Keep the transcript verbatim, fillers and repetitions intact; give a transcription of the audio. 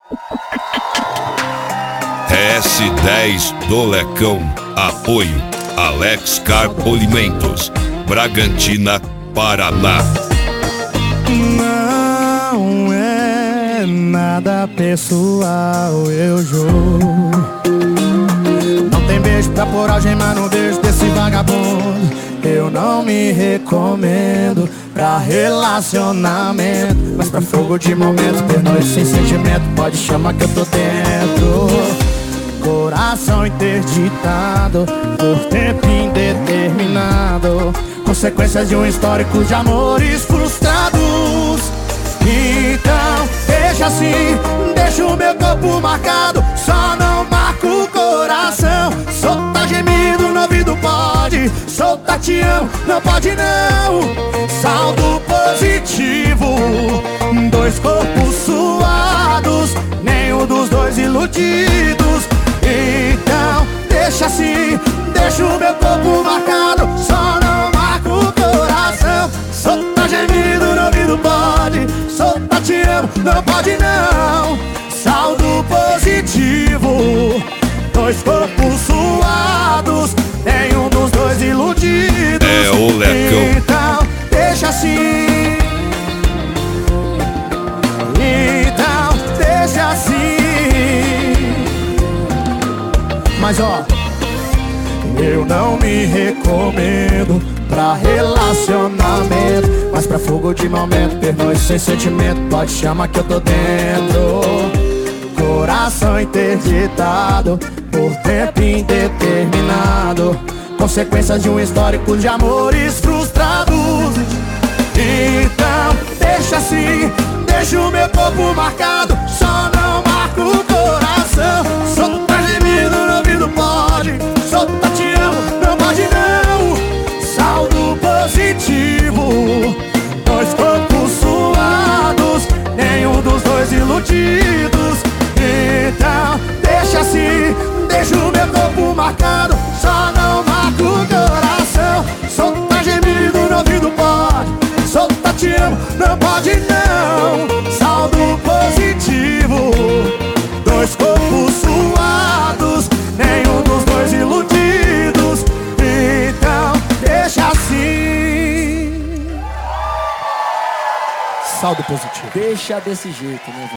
S dez do Lecão. Apoio Alex Car Polimentos, Bragantina, Paraná. Não é nada pessoal, eu juro. Não tem beijo pra pôr algema no beijo desse vagabundo. Eu não me recomendo pra relacionamento, mas pra fogo de momento, pernoite sem sentimento, pode chamar que eu tô dentro. Coração interditado por tempo indeterminado, consequências de um histórico de amores frustrados. Então deixa assim, deixa o meu corpo marcado, só não marca o coração. Solta gemido no ouvido pode, solta te amo, não pode não. Saldo positivo, dois corpos suados, nenhum dos dois iludidos. Então deixa assim, deixa o meu corpo marcado, só não marca o coração. Solta gemido no ouvido pode, solta te amo, não pode não. Saldo positivo, dois corpos suados, nenhum dos dois iludidos. É o Lecão. Então deixa assim, então deixa assim. Mas ó, eu não me recomendo pra relacionamento, mas pra fogo de momento, pernoite sem sentimento, pode chamar que eu tô dentro. Coração interditado por tempo indeterminado, consequências de um histórico de amores frustrados. Então deixa assim, deixa o meu corpo marcado, só não marca o coração. Solta gemido no ouvido pode, solta te amo, não pode não. Saldo positivo, dois corpos suados, nenhum dos dois iludidos. Então deixa assim, deixa o meu corpo marcado, só não marca o coração. Solta gemido no ouvido pode, solta te amo, não pode não. Saldo positivo, dois corpos suados, nenhum dos dois iludidos. Então deixa assim. Saldo positivo. Deixa desse jeito, né?